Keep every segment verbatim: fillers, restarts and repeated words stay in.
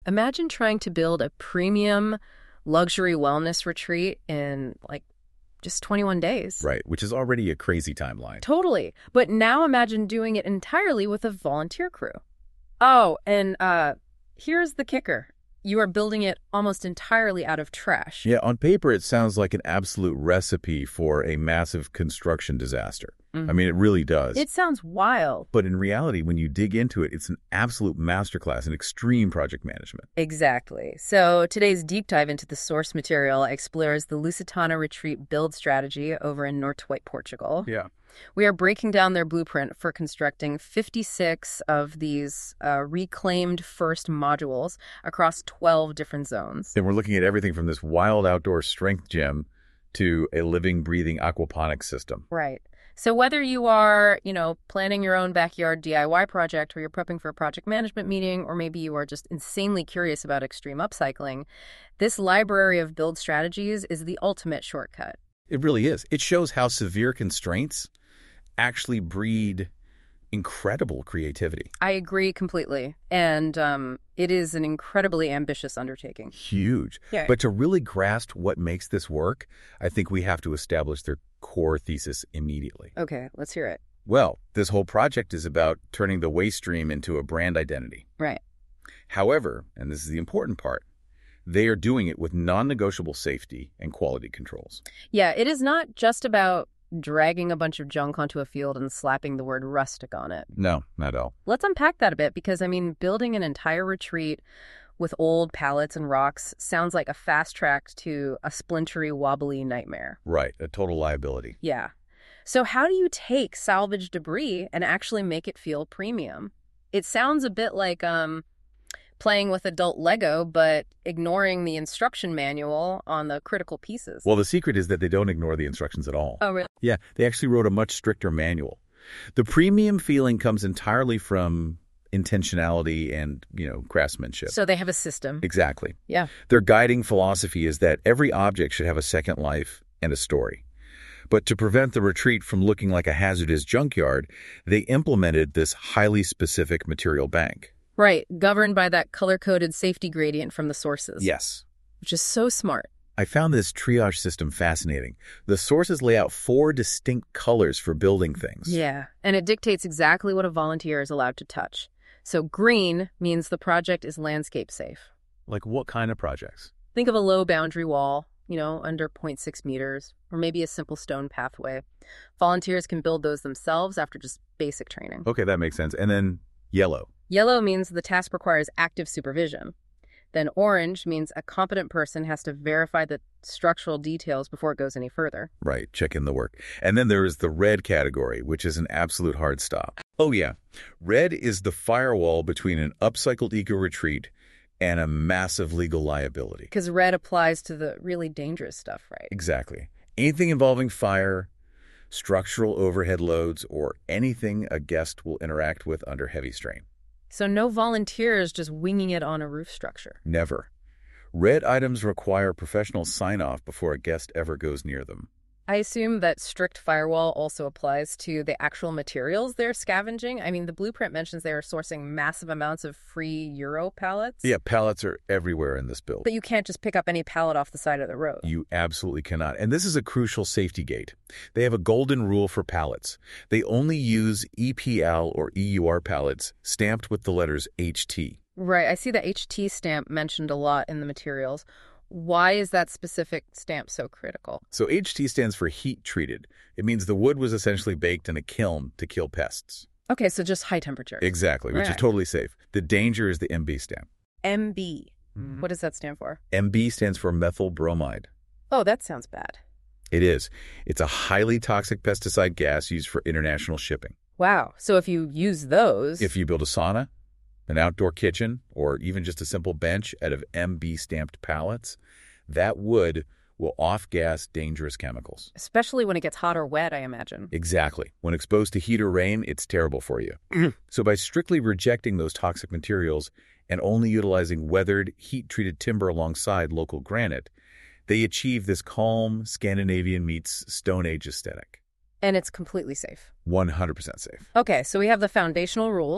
Imagine trying to build a premium luxury wellness retreat in like just twenty-one days. Right, which is already a crazy timeline. Totally. But now imagine doing it entirely with a volunteer crew. Oh, and uh, here's the kicker. You are building it almost entirely out of trash. Yeah, on paper, it sounds like an absolute recipe for a massive construction disaster. Mm-hmm. I mean, it really does. It sounds wild. But in reality, when you dig into it, it's an absolute masterclass in extreme project management. Exactly. So today's deep dive into the source material explores the Lusitana Retreat build strategy over in Nortoit, Portugal. Yeah. We are breaking down their blueprint for constructing fifty-six of these uh, reclaimed first modules across twelve different zones. And we're looking at everything from this wild outdoor strength gym to a living, breathing aquaponics system. Right. So whether you are, you know, planning your own backyard D I Y project, or you're prepping for a project management meeting, or maybe you are just insanely curious about extreme upcycling, this library of build strategies is the ultimate shortcut. It really is. It shows how severe constraints actually breed incredible creativity. I agree completely. And um, it is an incredibly ambitious undertaking. Huge. Yeah. But to really grasp what makes this work, I think we have to establish their core thesis immediately. Okay, let's hear it. Well, this whole project is about turning the waste stream into a brand identity. Right. However, and this is the important part, they are doing it with non-negotiable safety and quality controls. Yeah, it is not just about dragging a bunch of junk onto a field and slapping the word rustic on it. No, not at all. Let's unpack that a bit, because, I mean, building an entire retreat with old pallets and rocks sounds like a fast track to a splintery, wobbly nightmare. Right, a total liability. Yeah. So how do you take salvaged debris and actually make it feel premium? It sounds a bit like um, playing with adult Lego, but ignoring the instruction manual on the critical pieces. Well, the secret is that they don't ignore the instructions at all. Oh, really? Yeah, they actually wrote a much stricter manual. The premium feeling comes entirely from intentionality and, you know, craftsmanship. So they have a system. Exactly. Yeah. Their guiding philosophy is that every object should have a second life and a story. But to prevent the retreat from looking like a hazardous junkyard, they implemented this highly specific material bank. Right, governed by that color-coded safety gradient from the sources. Yes. Which is so smart. I found this triage system fascinating. The sources lay out four distinct colors for building things. Yeah, and it dictates exactly what a volunteer is allowed to touch. So green means the project is landscape safe. Like what kind of projects? Think of a low boundary wall, you know, under zero point six meters, or maybe a simple stone pathway. Volunteers can build those themselves after just basic training. Okay, that makes sense. And then yellow. Yellow means the task requires active supervision. Then orange means a competent person has to verify the structural details before it goes any further. Right, check in the work. And then there is the red category, which is an absolute hard stop. Oh yeah, red is the firewall between an upcycled eco-retreat and a massive legal liability. Because red applies to the really dangerous stuff, right? Exactly. Anything involving fire, structural overhead loads, or anything a guest will interact with under heavy strain. So no volunteers just winging it on a roof structure. Never. Red items require professional sign-off before a guest ever goes near them. I assume that strict firewall also applies to the actual materials they're scavenging. I mean, the blueprint mentions they are sourcing massive amounts of free Euro pallets. Yeah, pallets are everywhere in this build. But you can't just pick up any pallet off the side of the road. You absolutely cannot. And this is a crucial safety gate. They have a golden rule for pallets. They only use E P L or E U R pallets stamped with the letters H T. Right. I see the H T stamp mentioned a lot in the materials. Why is that specific stamp so critical? So H T stands for heat treated. It means the wood was essentially baked in a kiln to kill pests. Okay, so just high temperature. Exactly, which right. is totally safe. The danger is the M B stamp. M B. Mm-hmm. What does that stand for? M B stands for methyl bromide. Oh, that sounds bad. It is. It's a highly toxic pesticide gas used for international shipping. Wow. So if you use those... If you build a sauna, an outdoor kitchen, or even just a simple bench out of M B-stamped pallets, that wood will off-gas dangerous chemicals. Especially when it gets hot or wet, I imagine. Exactly. When exposed to heat or rain, it's terrible for you. So by strictly rejecting those toxic materials and only utilizing weathered, heat-treated timber alongside local granite, they achieve this calm Scandinavian meets Stone Age aesthetic. And it's completely safe. one hundred percent safe. Okay, so we have the foundational rules.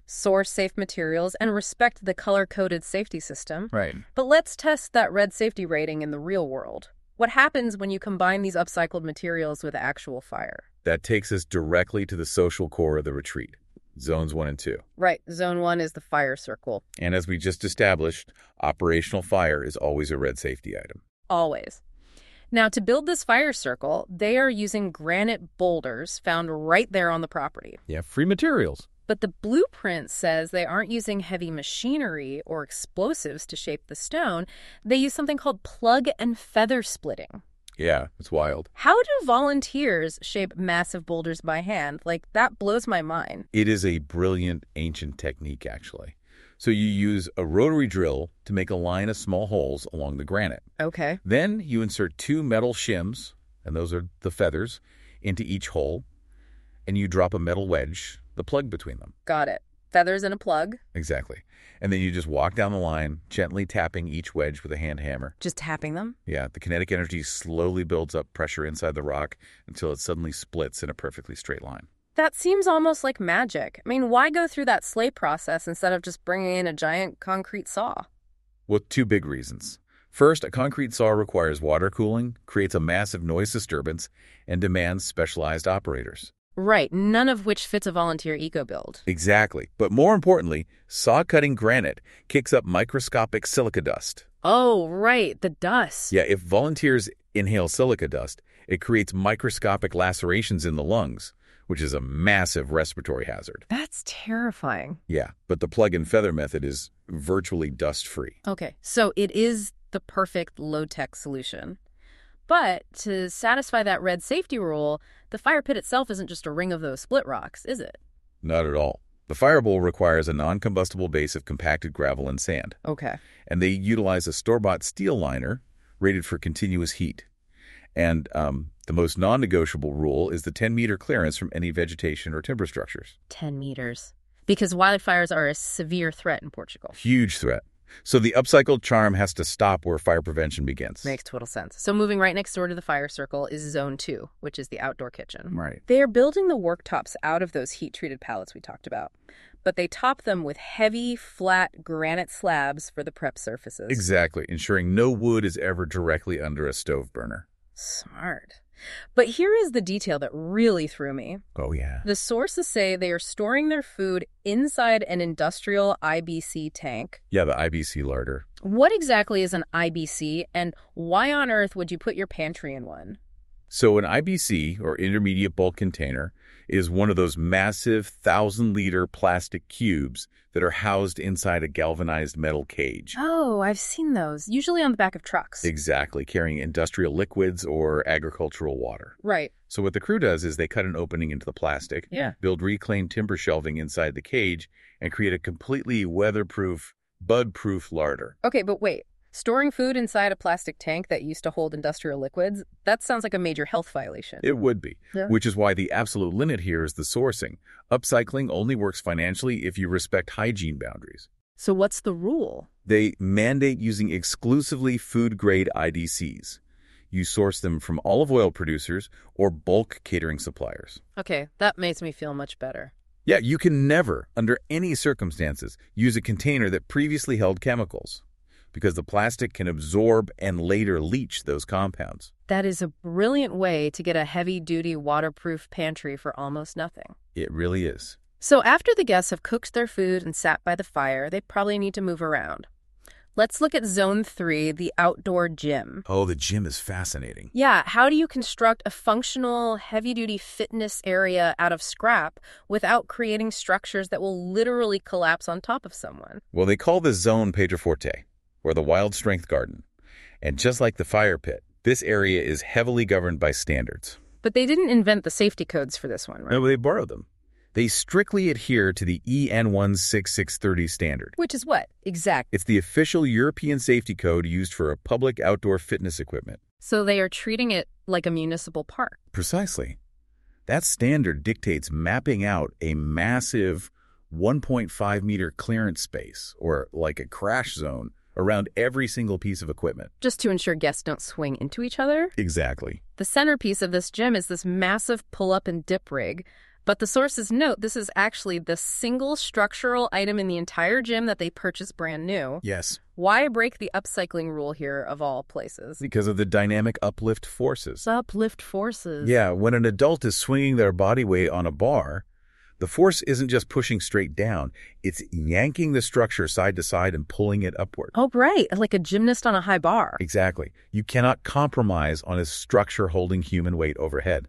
source safe materials, and respect the color-coded safety system. Right. But let's test that red safety rating in the real world. What happens when you combine these upcycled materials with actual fire? That takes us directly to the social core of the retreat, zones one and two. Right. Zone one is the fire circle. And as we just established, operational fire is always a red safety item. Always. Now, to build this fire circle, they are using granite boulders found right there on the property. Yeah, free materials. But the blueprint says they aren't using heavy machinery or explosives to shape the stone. They use something called plug and feather splitting. Yeah, it's wild. How do volunteers shape massive boulders by hand? Like, that blows my mind. It is a brilliant ancient technique, actually. So you use a rotary drill to make a line of small holes along the granite. Okay. Then you insert two metal shims, and those are the feathers, into each hole, and you drop a metal wedge, the plug between them. Got it. Feathers and a plug. Exactly. And then you just walk down the line, gently tapping each wedge with a hand hammer. Just tapping them? Yeah, the kinetic energy slowly builds up pressure inside the rock until it suddenly splits in a perfectly straight line. That seems almost like magic. I mean, why go through that slay process instead of just bringing in a giant concrete saw? Well, two big reasons. First, a concrete saw requires water cooling, creates a massive noise disturbance, and demands specialized operators. Right, none of which fits a volunteer eco-build. Exactly. But more importantly, saw-cutting granite kicks up microscopic silica dust. Oh, right, the dust. Yeah, if volunteers inhale silica dust, it creates microscopic lacerations in the lungs, which is a massive respiratory hazard. That's terrifying. Yeah, but the plug and feather method is virtually dust-free. Okay, so it is the perfect low-tech solution. But to satisfy that red safety rule, the fire pit itself isn't just a ring of those split rocks, is it? Not at all. The firebowl requires a non-combustible base of compacted gravel and sand. Okay. And they utilize a store-bought steel liner rated for continuous heat. And um, the most non-negotiable rule is the ten-meter clearance from any vegetation or timber structures. ten meters. Because wildfires are a severe threat in Portugal. Huge threat. So the upcycled charm has to stop where fire prevention begins. Makes total sense. So moving right next door to the fire circle is zone two, which is the outdoor kitchen. Right. They are building the worktops out of those heat-treated pallets we talked about. But they top them with heavy, flat granite slabs for the prep surfaces. Exactly, ensuring no wood is ever directly under a stove burner. Smart. But here is the detail that really threw me. Oh, yeah. The sources say they are storing their food inside an industrial I B C tank. Yeah, the I B C larder. What exactly is an I B C, and why on earth would you put your pantry in one? So an I B C, or intermediate bulk container, is one of those massive thousand-liter plastic cubes that are housed inside a galvanized metal cage. Oh, I've seen those, usually on the back of trucks. Exactly, carrying industrial liquids or agricultural water. Right. So what the crew does is they cut an opening into the plastic, Yeah. build reclaimed timber shelving inside the cage, and create a completely weatherproof, bud-proof larder. Okay, but wait. Storing food inside a plastic tank that used to hold industrial liquids, that sounds like a major health violation. It would be, Yeah. which is why the absolute limit here is the sourcing. Upcycling only works financially if you respect hygiene boundaries. So what's the rule? They mandate using exclusively food-grade I D Cs. You source them from olive oil producers or bulk catering suppliers. Okay, that makes me feel much better. Yeah, you can never, under any circumstances, use a container that previously held chemicals, because the plastic can absorb and later leach those compounds. That is a brilliant way to get a heavy-duty waterproof pantry for almost nothing. It really is. So after the guests have cooked their food and sat by the fire, they probably need to move around. Let's look at zone three, the outdoor gym. Oh, the gym is fascinating. Yeah, how do you construct a functional, heavy-duty fitness area out of scrap without creating structures that will literally collapse on top of someone? Well, they call this zone Pietraforte, or the Wild Strength Garden. And just like the fire pit, this area is heavily governed by standards. But they didn't invent the safety codes for this one, right? No, they borrowed them. They strictly adhere to the E N one sixty-six thirty standard. Which is what? Exact. It's the official European safety code used for a public outdoor fitness equipment. So they are treating it like a municipal park. Precisely. That standard dictates mapping out a massive one point five meter clearance space, or like a crash zone, around every single piece of equipment. Just to ensure guests don't swing into each other? Exactly. The centerpiece of this gym is this massive pull-up and dip rig. But the sources note this is actually the single structural item in the entire gym that they purchased brand new. Yes. Why break the upcycling rule here of all places? Because of the dynamic uplift forces. Uplift forces. Yeah, when an adult is swinging their body weight on a bar, the force isn't just pushing straight down. It's yanking the structure side to side and pulling it upward. Oh, right. Like a gymnast on a high bar. Exactly. You cannot compromise on a structure holding human weight overhead.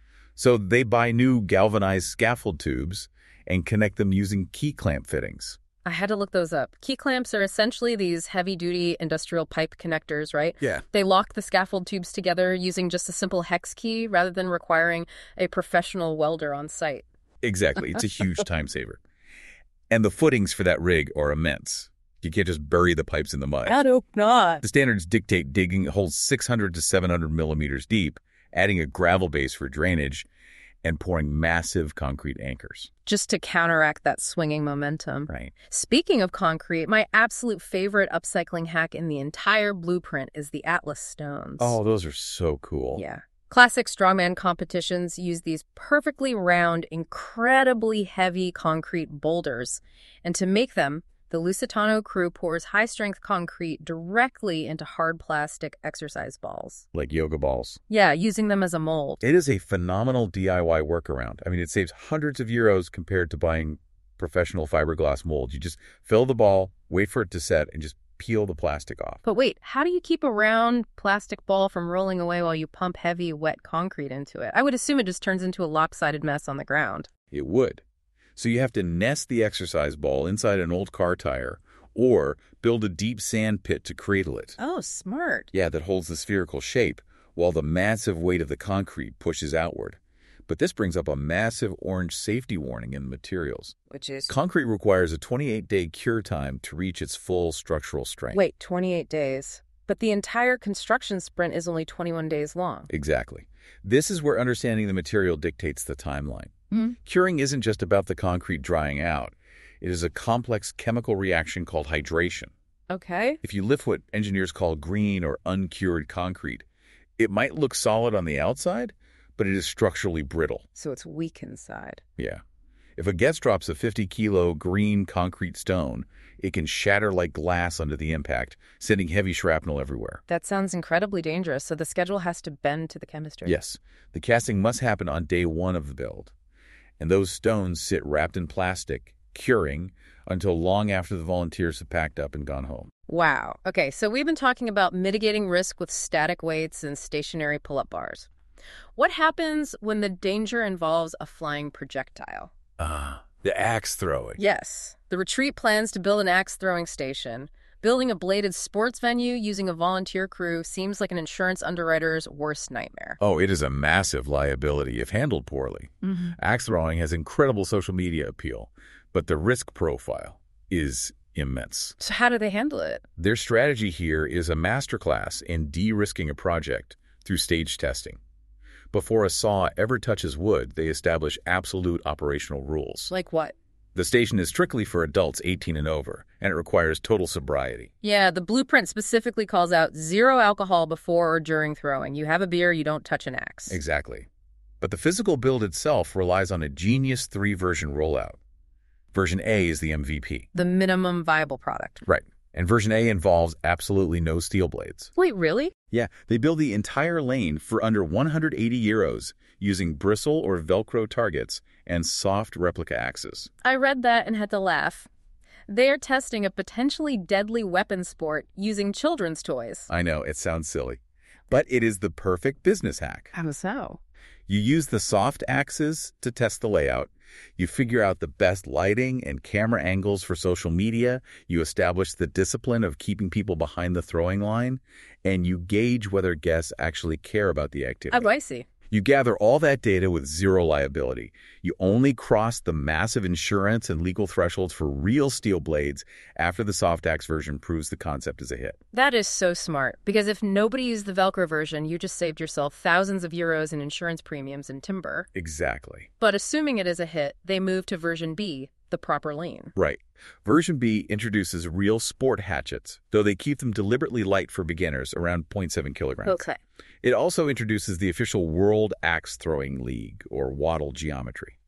So they buy new galvanized scaffold tubes and connect them using key clamp fittings. I had to look those up. Key clamps are essentially these heavy-duty industrial pipe connectors, right? Yeah. They lock the scaffold tubes together using just a simple hex key rather than requiring a professional welder on site. Exactly. It's a huge time saver. And the footings for that rig are immense. You can't just bury the pipes in the mud. I hope not. The standards dictate digging holes six hundred to seven hundred millimeters deep, adding a gravel base for drainage, and pouring massive concrete anchors. Just to counteract that swinging momentum. Right. Speaking of concrete, my absolute favorite upcycling hack in the entire blueprint is the Atlas stones. Oh, those are so cool. Yeah. Classic strongman competitions use these perfectly round, incredibly heavy concrete boulders. And to make them, the Lusitano crew pours high-strength concrete directly into hard plastic exercise balls. Like yoga balls. Yeah, using them as a mold. It is a phenomenal D I Y workaround. I mean, it saves hundreds of euros compared to buying professional fiberglass molds. You just fill the ball, wait for it to set, and just peel the plastic off. But wait, how do you keep a round plastic ball from rolling away while you pump heavy, wet concrete into it? I would assume it just turns into a lopsided mess on the ground. It would. So you have to nest the exercise ball inside an old car tire or build a deep sand pit to cradle it. Oh, smart. Yeah, that holds the spherical shape while the massive weight of the concrete pushes outward. But this brings up a massive orange safety warning in the materials. Which is? Concrete requires a twenty-eight day cure time to reach its full structural strength. Wait, twenty-eight days. But the entire construction sprint is only twenty-one days long. Exactly. This is where understanding the material dictates the timeline. Mm-hmm. Curing isn't just about the concrete drying out. It is a complex chemical reaction called hydration. Okay. If you lift what engineers call green or uncured concrete, it might look solid on the outside, but it is structurally brittle. So it's weak inside. Yeah. If a guest drops a fifty kilo green concrete stone, it can shatter like glass under the impact, sending heavy shrapnel everywhere. That sounds incredibly dangerous, so the schedule has to bend to the chemistry. Yes. The casting must happen on day one of the build. And those stones sit wrapped in plastic, curing, until long after the volunteers have packed up and gone home. Wow. Okay, so we've been talking about mitigating risk with static weights and stationary pull-up bars. What happens when the danger involves a flying projectile? Ah, uh, the axe throwing. Yes. The retreat plans to build an axe-throwing station. Building a bladed sports venue using a volunteer crew seems like an insurance underwriter's worst nightmare. Oh, it is a massive liability if handled poorly. Mm-hmm. Axe throwing has incredible social media appeal, but the risk profile is immense. So how do they handle it? Their strategy here is a masterclass in de-risking a project through stage testing. Before a saw ever touches wood, they establish absolute operational rules. Like what? The station is strictly for adults eighteen and over, and it requires total sobriety. Yeah, the blueprint specifically calls out zero alcohol before or during throwing. You have a beer, you don't touch an axe. Exactly. But the physical build itself relies on a Genius three version rollout. Version A is the M V P. The minimum viable product. Right. And version A involves absolutely no steel blades. Wait, really? Yeah, they build the entire lane for under one hundred eighty euros using bristle or Velcro targets and soft replica axes. I read that and had to laugh. They are testing a potentially deadly weapon sport using children's toys. I know, it sounds silly, but it is the perfect business hack. How so? You use the soft axes to test the layout. You figure out the best lighting and camera angles for social media. You establish the discipline of keeping people behind the throwing line. And you gauge whether guests actually care about the activity. Oh, I see. You gather all that data with zero liability. You only cross the massive insurance and legal thresholds for real steel blades after the soft axe version proves the concept is a hit. That is so smart, because if nobody used the Velcro version, you just saved yourself thousands of euros in insurance premiums and timber. Exactly. But assuming it is a hit, they move to version B, the proper lane. Right. Version B introduces real sport hatchets, though they keep them deliberately light for beginners, around zero point seven kilograms. Okay. It also introduces the official World Axe Throwing League, or WADL geometry.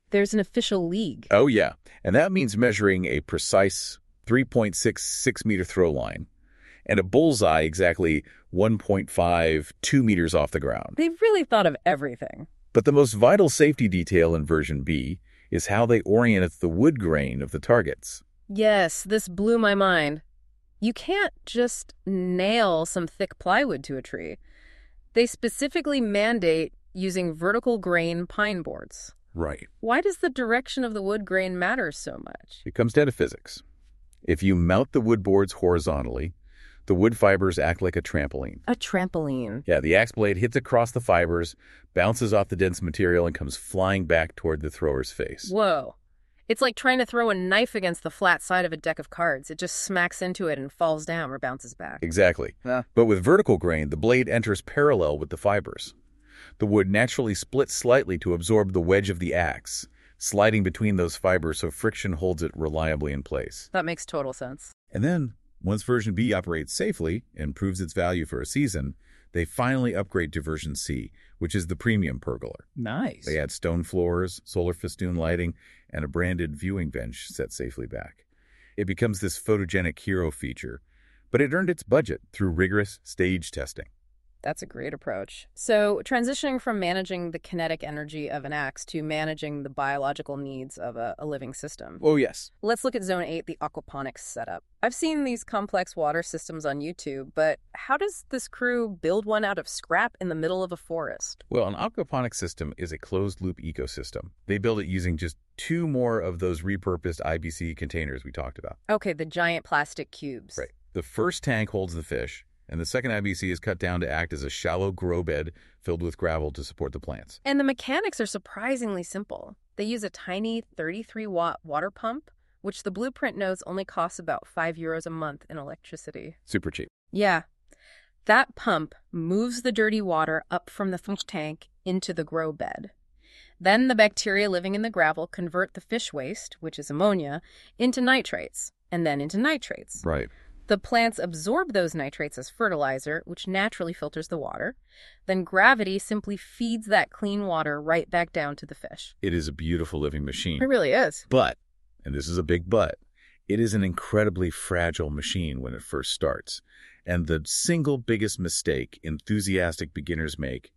There's an official league. Oh, yeah. And that means measuring a precise three point six six meter throw line and a bullseye exactly one point five two meters off the ground. They've really thought of everything. But the most vital safety detail in version B is how they oriented the wood grain of the targets. Yes, this blew my mind. You can't just nail some thick plywood to a tree. They specifically mandate using vertical grain pine boards. Right. Why does the direction of the wood grain matter so much? It comes down to physics. If you mount the wood boards horizontally, the wood fibers act like a trampoline. A trampoline. Yeah, the axe blade hits across the fibers, bounces off the dense material, and comes flying back toward the thrower's face. Whoa. It's like trying to throw a knife against the flat side of a deck of cards. It just smacks into it and falls down or bounces back. Exactly. Yeah. But with vertical grain, the blade enters parallel with the fibers. The wood naturally splits slightly to absorb the wedge of the axe, sliding between those fibers so friction holds it reliably in place. That makes total sense. And then, once version B operates safely and proves its value for a season, they finally upgrade to version C, which is the premium pergola. Nice. They add stone floors, solar festoon lighting, and a branded viewing bench set safely back. It becomes this photogenic hero feature, but it earned its budget through rigorous stage testing. That's a great approach. So transitioning from managing the kinetic energy of an axe to managing the biological needs of a, a living system. Oh, yes. Let's look at Zone eight, the aquaponics setup. I've seen these complex water systems on YouTube, but how does this crew build one out of scrap in the middle of a forest? Well, an aquaponics system is a closed-loop ecosystem. They build it using just two more of those repurposed I B C containers we talked about. Okay, the giant plastic cubes. Right. The first tank holds the fish, and the second I B C is cut down to act as a shallow grow bed filled with gravel to support the plants. And the mechanics are surprisingly simple. They use a tiny thirty-three watt water pump, which the blueprint notes only costs about five euros a month in electricity. Super cheap. Yeah. That pump moves the dirty water up from the fish tank into the grow bed. Then the bacteria living in the gravel convert the fish waste, which is ammonia, into nitrates, and then into nitrates. Right. The plants absorb those nitrates as fertilizer, which naturally filters the water. Then gravity simply feeds that clean water right back down to the fish. It is a beautiful living machine. It really is. But, and this is a big but, it is an incredibly fragile machine when it first starts. And the single biggest mistake enthusiastic beginners make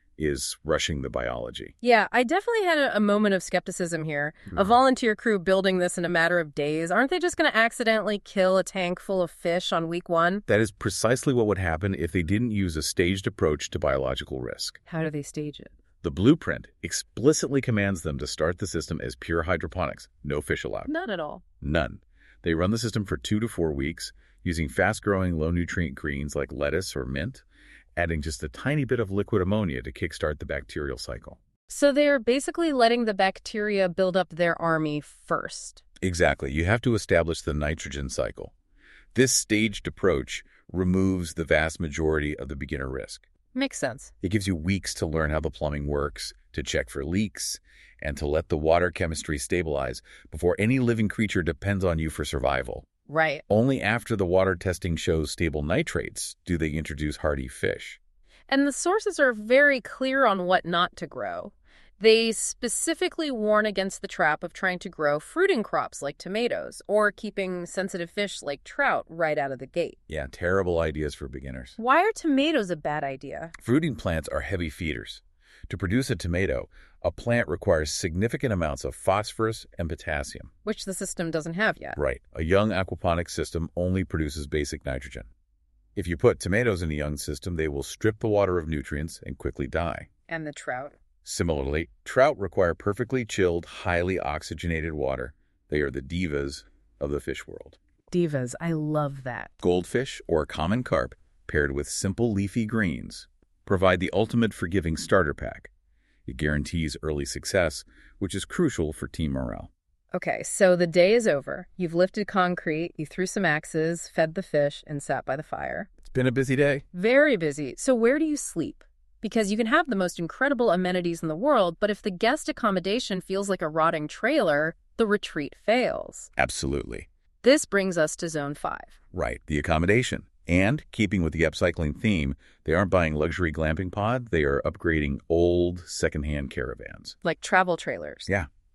is rushing the biology. Yeah, I definitely had a, a moment of skepticism here. Mm-hmm. A volunteer crew building this in a matter of days. Aren't they just going to accidentally kill a tank full of fish on week one? That is precisely what would happen if they didn't use a staged approach to biological risk. How do they stage it? The blueprint explicitly commands them to start the system as pure hydroponics, no fish allowed. None at all. None. They run the system for two to four weeks, using fast-growing, low-nutrient greens like lettuce or mint, adding just a tiny bit of liquid ammonia to kickstart the bacterial cycle. So they're basically letting the bacteria build up their army first. Exactly. You have to establish the nitrogen cycle. This staged approach removes the vast majority of the beginner risk. Makes sense. It gives you weeks to learn how the plumbing works, to check for leaks, and to let the water chemistry stabilize before any living creature depends on you for survival. Right. Only after the water testing shows stable nitrates do they introduce hardy fish. And the sources are very clear on what not to grow. They specifically warn against the trap of trying to grow fruiting crops like tomatoes or keeping sensitive fish like trout right out of the gate. Yeah, terrible ideas for beginners. Why are tomatoes a bad idea? Fruiting plants are heavy feeders. To produce a tomato, a plant requires significant amounts of phosphorus and potassium. Which the system doesn't have yet. Right. A young aquaponics system only produces basic nitrogen. If you put tomatoes in a young system, they will strip the water of nutrients and quickly die. And the trout. Similarly, trout require perfectly chilled, highly oxygenated water. They are the divas of the fish world. Divas, I love that. Goldfish or common carp, paired with simple leafy greens, provide the ultimate forgiving starter pack. It guarantees early success, which is crucial for team morale. Okay, so the day is over. You've lifted concrete, you threw some axes, fed the fish, and sat by the fire. It's been a busy day. Very busy. So where do you sleep? Because you can have the most incredible amenities in the world, but if the guest accommodation feels like a rotting trailer, the retreat fails. Absolutely. This brings us to Zone five. Right, the accommodation. And, keeping with the upcycling theme, they aren't buying luxury glamping pod, they are upgrading old, secondhand caravans. Like travel trailers. Yeah.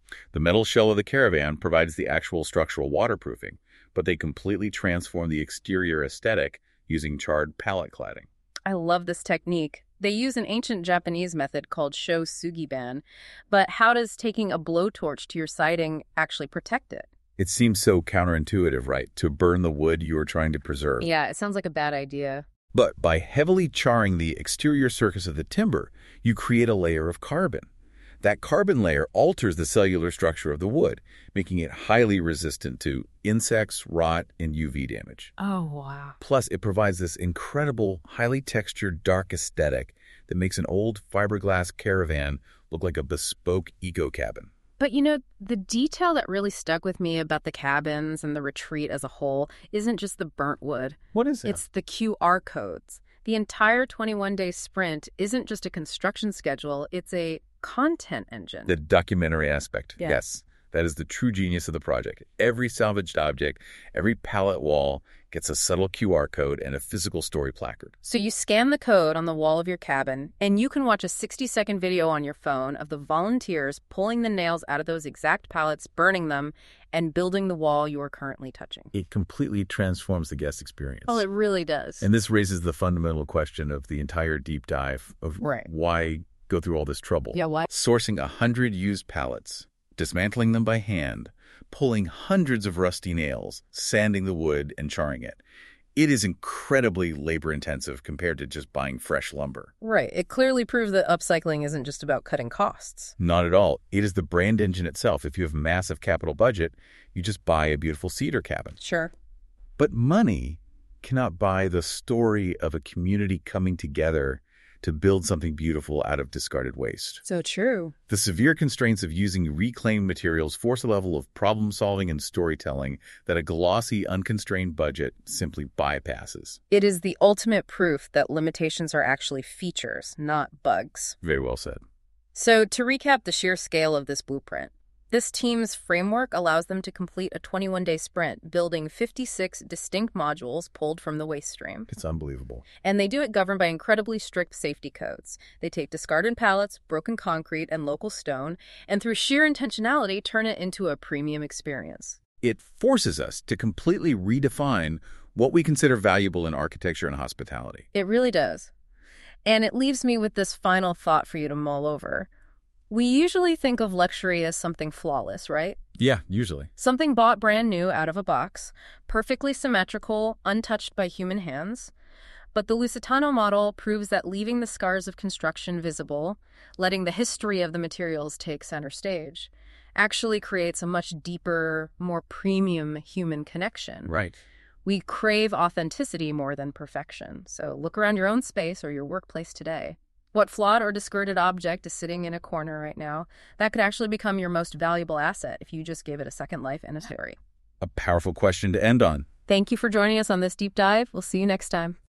The metal shell of the caravan provides the actual structural waterproofing, but they completely transform the exterior aesthetic using charred pallet cladding. I love this technique. They use an ancient Japanese method called sho sugiban, but how does taking a blowtorch to your siding actually protect it? It seems so counterintuitive, right? To burn the wood you are trying to preserve. Yeah, it sounds like a bad idea. But by heavily charring the exterior surface of the timber, you create a layer of carbon. That carbon layer alters the cellular structure of the wood, making it highly resistant to insects, rot, and U V damage. Oh, wow. Plus, it provides this incredible, highly textured, dark aesthetic that makes an old fiberglass caravan look like a bespoke eco-cabin. But you know, the detail that really stuck with me about the cabins and the retreat as a whole isn't just the burnt wood. What is it? It's the Q R codes. The entire twenty-one day sprint isn't just a construction schedule, it's a content engine. The documentary aspect. Yeah. Yes. That is the true genius of the project. Every salvaged object, every pallet wall gets a subtle Q R code and a physical story placard. So you scan the code on the wall of your cabin, and you can watch a sixty second video on your phone of the volunteers pulling the nails out of those exact pallets, burning them, and building the wall you are currently touching. It completely transforms the guest experience. Oh, it really does. And this raises the fundamental question of the entire deep dive of Right. why go through all this trouble. Yeah, why? Sourcing a hundred used pallets, dismantling them by hand, pulling hundreds of rusty nails, sanding the wood, and charring it. It is incredibly labor-intensive compared to just buying fresh lumber. Right. It clearly proves that upcycling isn't just about cutting costs. Not at all. It is the brand engine itself. If you have a massive capital budget, you just buy a beautiful cedar cabin. Sure. But money cannot buy the story of a community coming together to build something beautiful out of discarded waste. So true. The severe constraints of using reclaimed materials force a level of problem-solving and storytelling that a glossy, unconstrained budget simply bypasses. It is the ultimate proof that limitations are actually features, not bugs. Very well said. So to recap the sheer scale of this blueprint, this team's framework allows them to complete a twenty-one day sprint, building fifty-six distinct modules pulled from the waste stream. It's unbelievable. And they do it governed by incredibly strict safety codes. They take discarded pallets, broken concrete, and local stone, and through sheer intentionality, turn it into a premium experience. It forces us to completely redefine what we consider valuable in architecture and hospitality. It really does. And it leaves me with this final thought for you to mull over. We usually think of luxury as something flawless, right? Yeah, usually. Something bought brand new out of a box, perfectly symmetrical, untouched by human hands. But the Lusitano model proves that leaving the scars of construction visible, letting the history of the materials take center stage, actually creates a much deeper, more premium human connection. Right. We crave authenticity more than perfection. So look around your own space or your workplace today. What flawed or discarded object is sitting in a corner right now that could actually become your most valuable asset if you just gave it a second life and a story? A powerful question to end on. Thank you for joining us on this deep dive. We'll see you next time.